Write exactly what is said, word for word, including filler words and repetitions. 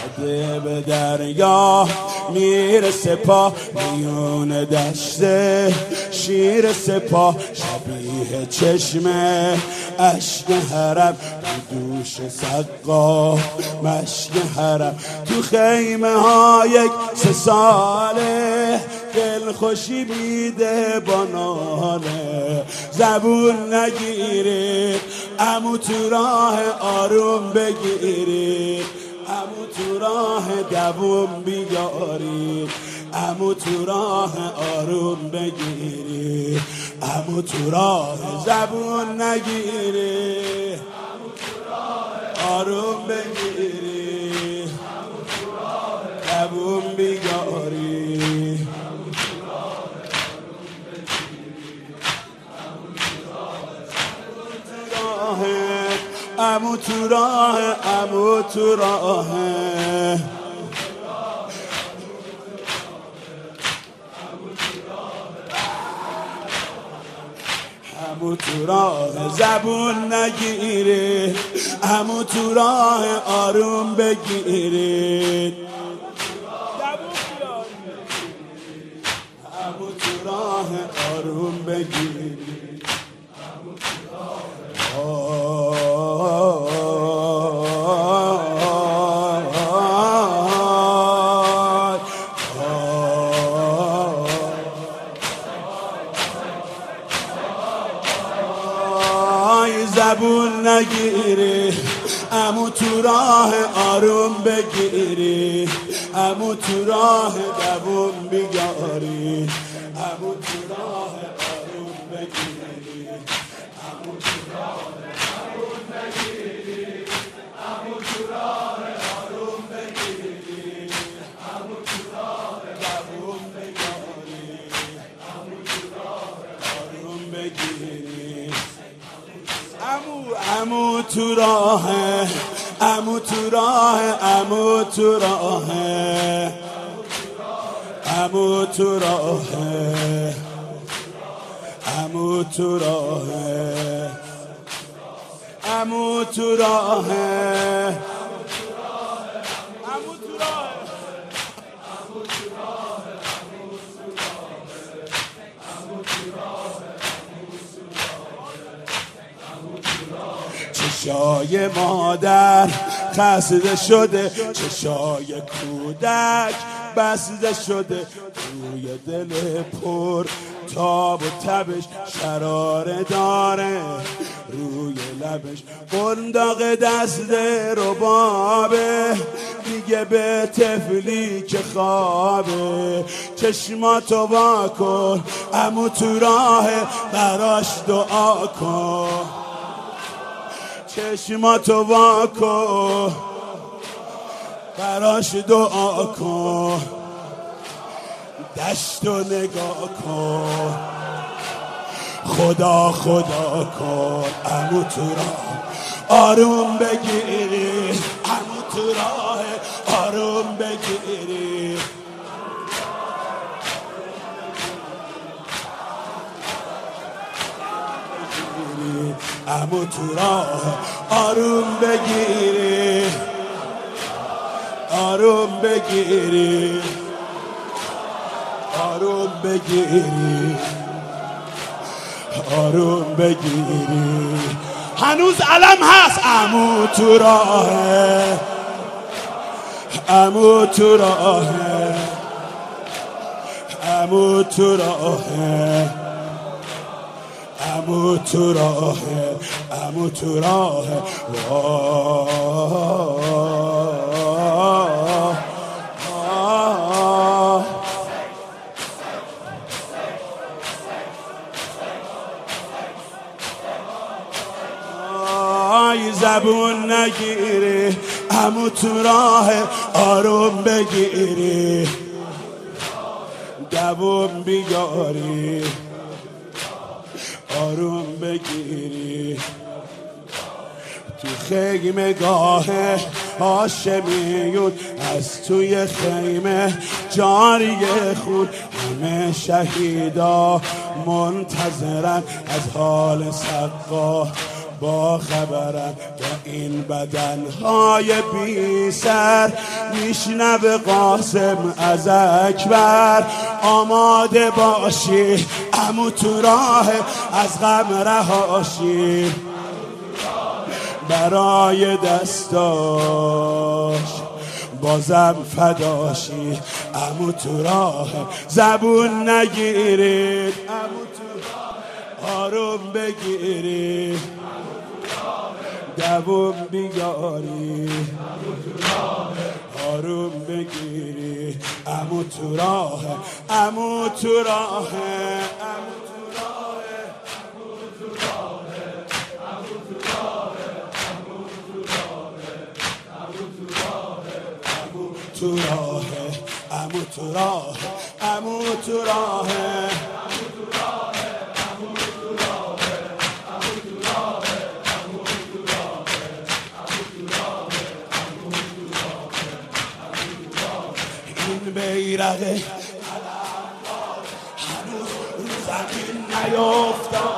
بده به دریا میرسه پا میون دشت شیر سپاه شبیه چشمه اشک حرم تو دوش سقا مشک حرم تو خیمه ها یک سه ساله دل خوشی میده با ناله زبون نگیرید امو تو راه آروم بگیرید امو تو راه دووم بیارید امو تو راه آروم بگیرید امو تو راه زبون نگیرید امو تو راه آروم بگیرید امو تو راه دووم بیارید امو تو راه امو تو راه امو تو راه زبون نگیرید امو تو راه آروم بگیرید امو تو راه آروم بگیرید زبون نگیری امو تو راه آروم بگیری امو تو راه دووم بیاری امو تو راه آروم بگیری امو تو راه آروم بگیری امو تو راه آروم بگیری امو تو راه دووم بیاری امو تو راه آروم بگیری امو امو تو راه امو تو راه امو تو راه امو تو راه امو تو راه امو تو راه چشای مادر خسته شده چشای کودک بسته شده روی دل پر تاب و تبش شراره داره روی لبش قنداق دست ربابه دیگه به تفلی که خوابه چشماتو وا کن امو تو راه براش دعا کن چشماتو وا کن براش دعا کن دشتو نگاه کن خدا خدا کن امو تو راه آروم بگیری امو تو راه آروم بگیری امو تو راه آروم بگیری آروم بگیری آروم بگیری آروم بگیری هنوز علم هست امو تو راه امو تو راه امو تو راه امو تو راه امو تو راه زبون نگیری امو تو راه آروم بگیری دووم بیاری آروم بگیری تو خیمه گاه هاشمیون از توی خیمه جاری خون همه شهیدا منتظرن از حال سقا با خبرن این بدنهای بی سر میشنوه قاسم از اکبر. آماده باشی عمو تو راه از غم رهاشی، برای دستاش بازم فداشی. عمو تو راه زبون نگیرید، عمو تو آروم بگیری، دوم بیاری، آروم بگیری. عمو تو راه، عمو تو راه، عمو تو راه، تو راه، عمو تو راه، عمو تو راه. این بیرقه هنوز رو زمین نیفتاد،